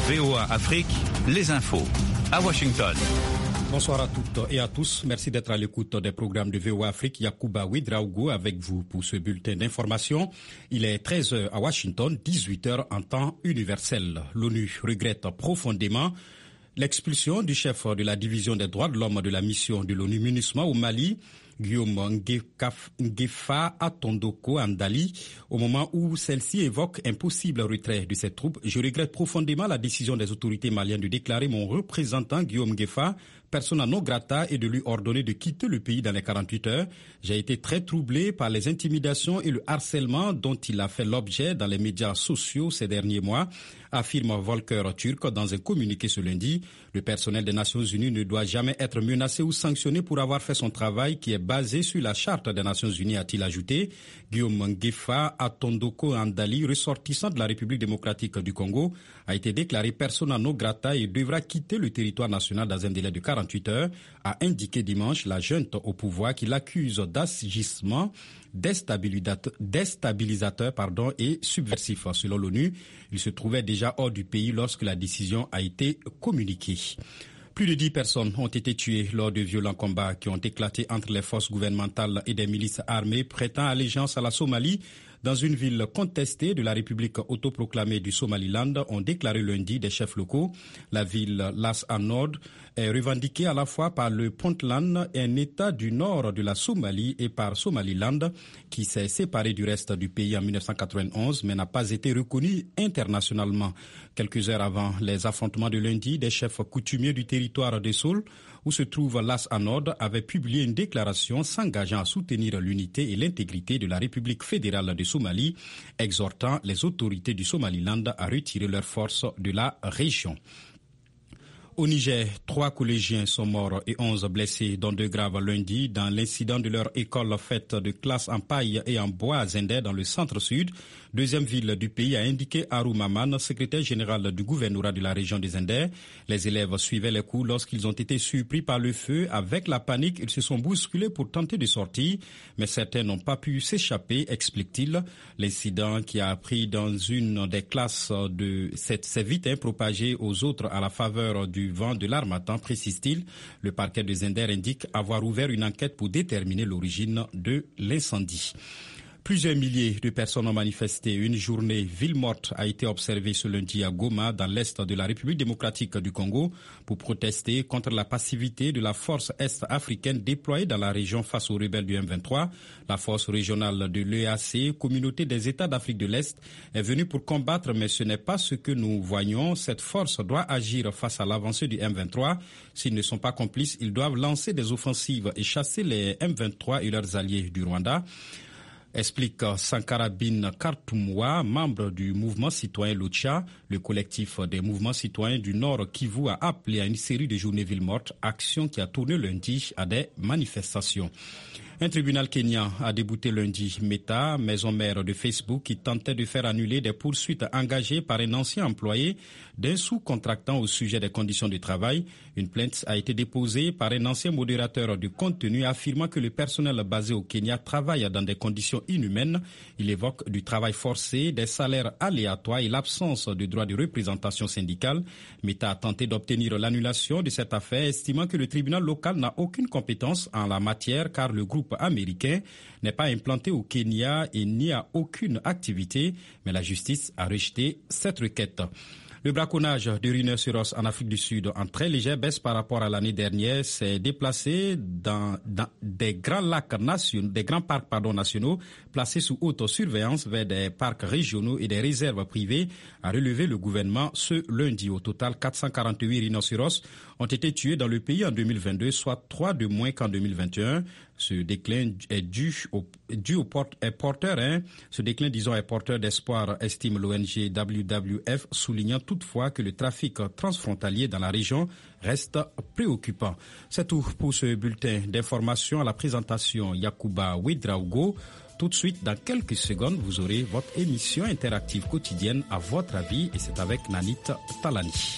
VOA Afrique, les infos. À Washington. Bonsoir à toutes et à tous. Merci d'être à l'écoute des programmes de VOA Afrique. Yacouba Ouedraogo avec vous pour ce bulletin d'information. Il est 13h à Washington, 18h en temps universel. L'ONU regrette profondément l'expulsion du chef de la division des droits de l'homme de la mission de l'ONU MINUSMA au Mali, Guillaume Ngefa Atondoko Andali, au moment où celle-ci évoque un possible retrait de ses troupes. Je regrette profondément la décision des autorités maliennes de déclarer mon représentant Guillaume Ngefa persona non grata et de lui ordonner de quitter le pays dans les 48 heures. J'ai été très troublé par les intimidations et le harcèlement dont il a fait l'objet dans les médias sociaux ces derniers mois, affirme Volker Turk dans un communiqué ce lundi. Le personnel des Nations Unies ne doit jamais être menacé ou sanctionné pour avoir fait son travail qui est basé sur la Charte des Nations Unies, a-t-il ajouté. Guillaume Ngefa Atondoko Andali, ressortissant de la République démocratique du Congo, a été déclaré persona non grata et devra quitter le territoire national dans un délai de 48 heures, a indiqué dimanche la junte au pouvoir qui l'accuse d'agissement déstabilisateur et subversif. Selon l'ONU, il se trouvait déjà hors du pays lorsque la décision a été communiquée. Plus de 10 personnes ont été tuées lors de violents combats qui ont éclaté entre les forces gouvernementales et des milices armées prêtant allégeance à la Somalie dans une ville contestée de la République autoproclamée du Somaliland, ont déclaré lundi des chefs locaux. La ville Las Anod est revendiquée à la fois par le Puntland, un État du nord de la Somalie, et par Somaliland, qui s'est séparé du reste du pays en 1991, mais n'a pas été reconnu internationalement. Quelques heures avant les affrontements de lundi, des chefs coutumiers du territoire de Soul, où se trouve Las Anod, avaient publié une déclaration s'engageant à soutenir l'unité et l'intégrité de la République fédérale de Somalie, exhortant les autorités du Somaliland à retirer leurs forces de la région. Au Niger, 3 collégiens sont morts et 11 blessés, dont 2 graves lundi, dans l'incident de leur école faite de classes en paille et en bois à Zender, dans le centre-sud, deuxième ville du pays, a indiqué Harou Maman, secrétaire général du gouvernorat de la région de Zender. Les élèves suivaient les cours lorsqu'ils ont été surpris par le feu. Avec la panique, ils se sont bousculés pour tenter de sortir, mais certains n'ont pas pu s'échapper, explique-t-il. L'incident qui a pris dans une des classes s'est vite propagé aux autres à la faveur du vent de l'harmattan, précise-t-il. Le parquet de Zender indique avoir ouvert une enquête pour déterminer l'origine de l'incendie. Plusieurs milliers de personnes ont manifesté. Une journée ville morte a été observée ce lundi à Goma, dans l'est de la République démocratique du Congo, pour protester contre la passivité de la force est-africaine déployée dans la région face aux rebelles du M23. La force régionale de l'EAC, communauté des États d'Afrique de l'Est, est venue pour combattre, mais ce n'est pas ce que nous voyons. Cette force doit agir face à l'avancée du M23. S'ils ne sont pas complices, ils doivent lancer des offensives et chasser les M23 et leurs alliés du Rwanda, explique Sankara Bin Kartumwa, membre du mouvement citoyen Lucha. Le collectif des mouvements citoyens du Nord Kivu a appelé à une série de journées villes mortes, action qui a tourné lundi à des manifestations. Un tribunal kenyan a débouté lundi Meta, maison mère de Facebook, qui tentait de faire annuler des poursuites engagées par un ancien employé d'un sous-contractant au sujet des conditions de travail. Une plainte a été déposée par un ancien modérateur de contenu affirmant que le personnel basé au Kenya travaille dans des conditions inhumaines. Il évoque du travail forcé, des salaires aléatoires et l'absence de droit de représentation syndicale. Meta a tenté d'obtenir l'annulation de cette affaire, estimant que le tribunal local n'a aucune compétence en la matière car le groupe américain n'est pas implanté au Kenya et n'y a aucune activité, mais la justice a rejeté cette requête. Le braconnage de rhinocéros en Afrique du Sud, en très légère baisse par rapport à l'année dernière, s'est déplacé dans des grands parcs nationaux placés sous haute surveillance vers des parcs régionaux et des réserves privées, a relevé le gouvernement ce lundi. Au total, 448 rhinocéros ont été tués dans le pays en 2022, soit 3 de moins qu'en 2021. Ce déclin est porteur d'espoir, estime l'ONG WWF, soulignant toutefois que le trafic transfrontalier dans la région reste préoccupant. C'est tout pour ce bulletin d'information. À la présentation, Yacouba Ouedraogo. Tout de suite, dans quelques secondes, vous aurez votre émission interactive quotidienne à votre avis, et c'est avec Nanit Talani.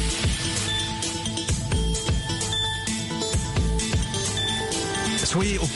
Soyez au